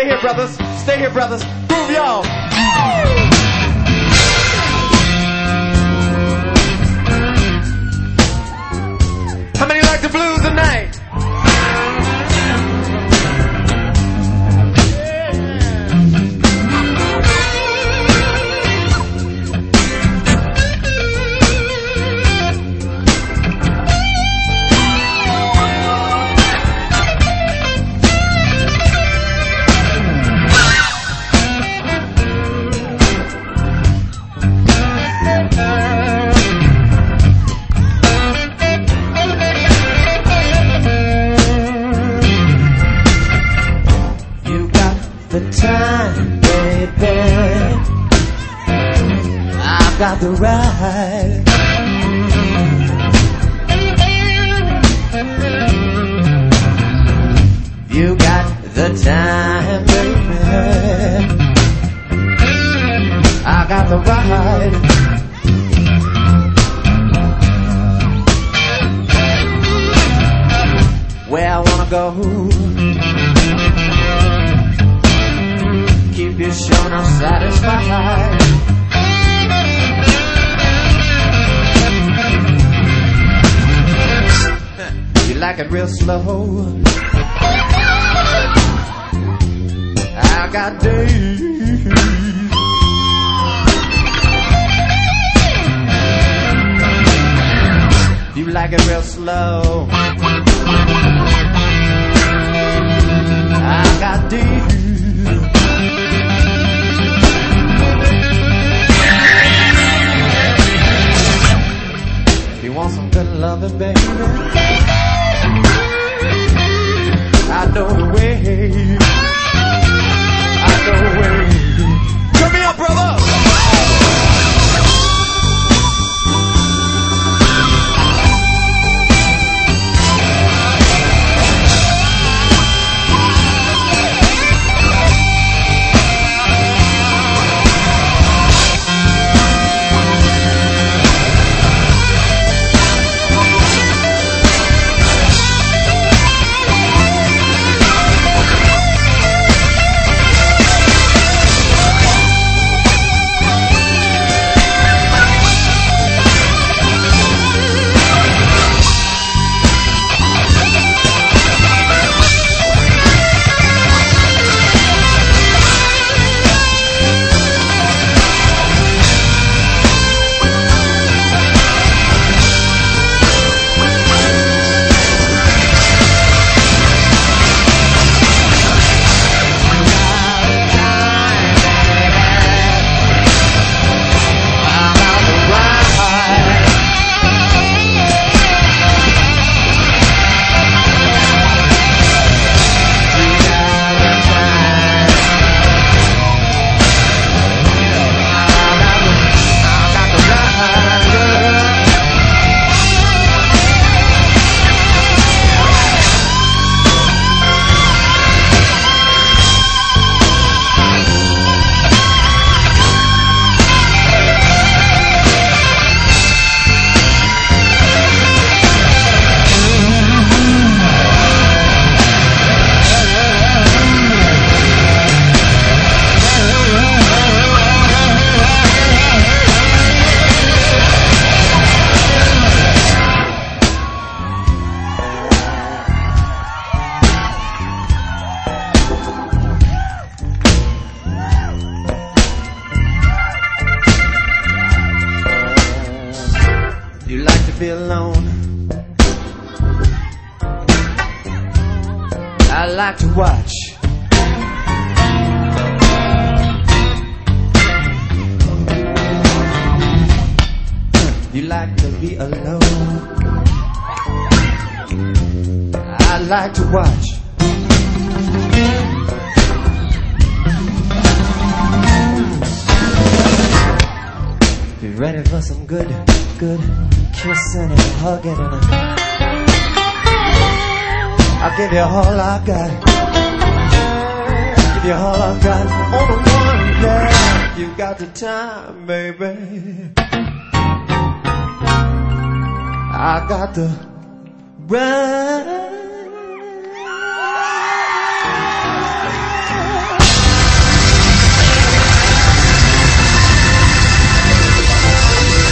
Stay here, brothers. Stay here, brothers. Groove, y'all. How many like the blues tonight? The time, baby, I've got the right. You got the time, baby, I got the right. Where I wanna go, keep you sure I'm satisfied. You like it real slow, I got days. You like it real slow, I got days. You want some good loving, baby? I know the way. I know the way. Turn me up, brother. You like to be alone, I like to watch. You like to be alone, I like to watch. You ready for some good kissing and hugging and I'll give you all I got. Give you all I got on the one day. You got the time, baby. I got the right.